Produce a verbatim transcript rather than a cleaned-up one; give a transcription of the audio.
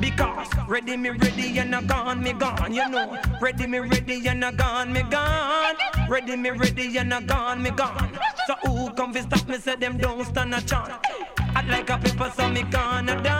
Because ready me ready and I gone me gone, you know. Ready me ready and I gone me gone. Ready me ready and I gone me gone. So who come to stop me? Say them don't stand a chance. I like a paper so me gonna die.